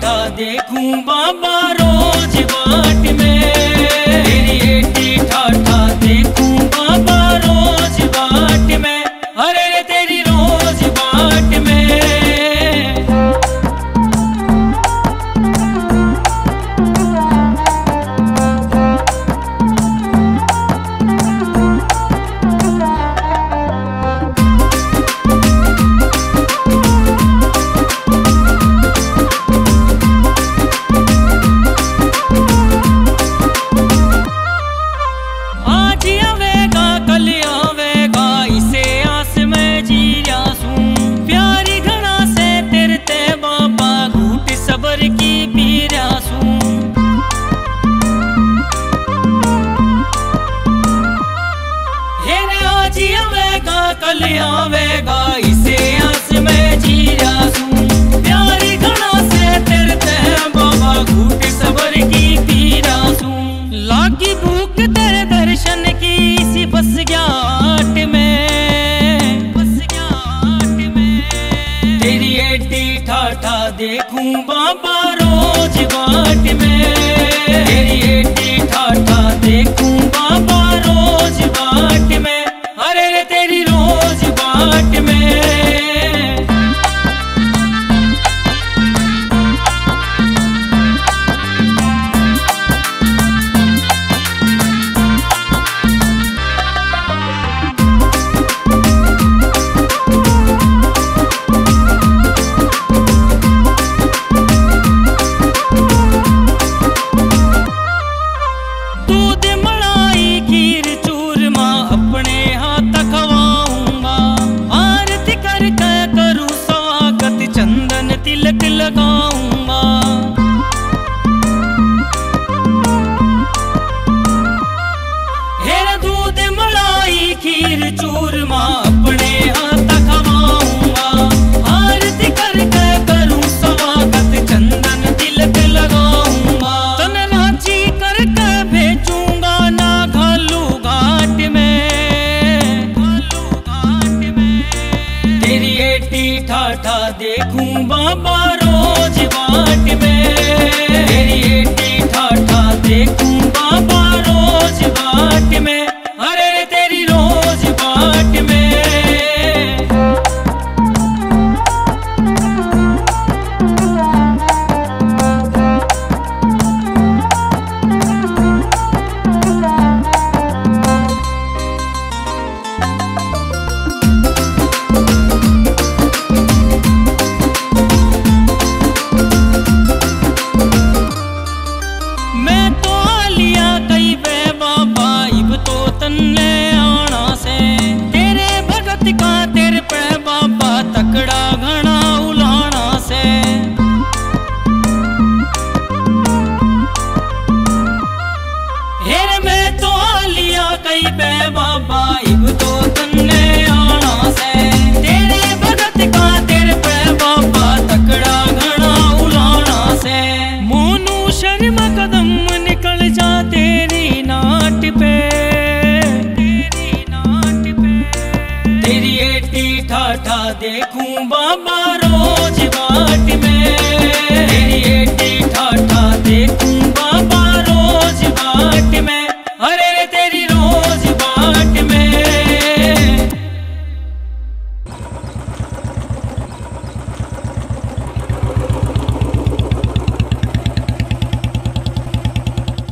ठाठा देखूं बाबा रोज बाट में, तेरी एटी ठाठा देखूं बाबा रोज बाट में, अरे रे तेरी रोज बाट में। कल आवेगा इसे आस में जी रासूं, प्यारी घड़ा से तेरे ते बाबा घूट सबर की पी रासूं, लागी भूख तेरे दर्शन की इसी बस ग्याट में, बस ग्याट में। तेरी एटी ठाठा देखूं बाबा रोज बाट में, तेरी एटी ठाठा देखूं बाबा रोज बाट में, अरे रे तेरी रोज बाट में। दूध मलाई खीर चूरमा अपने हाथ खवाऊंगा, आरती करके करूँ स्वागत चंदन तिलक लगाऊंगा। हेर दूध मलाई खीर चूरमा अपने हाथ खवाऊंगा, आरती करके करूँ स्वागत चंदन तिलक लगाऊंगा। तन राजी करके भेजूंगा ना घालू घाट में, घालू घाट में। तेरी एटी ठाठा देखूं बाबा रोज बाट में, तेरी एटी ठाठा देखूं बाबा रोज बाट में, अरे रे तेरी रोज बाट में। मैं तो लिया कई बे बाबा इब तो तन्ने आना से, तेरे भगत का तेरे पे बाबा तकड़ा घना उलाना से। हेर मैं तो लिया कई बे बाबा इब तो तन्ने आना से, तेरे भगत का तेरे पे बाबा तकड़ा घना उलाना से। मोनू शर्मा कदम निकल जा तेरी नाट पे, तेरी नाट पे। तेरी एटी ठाठा देखूं बाबा रोज बाट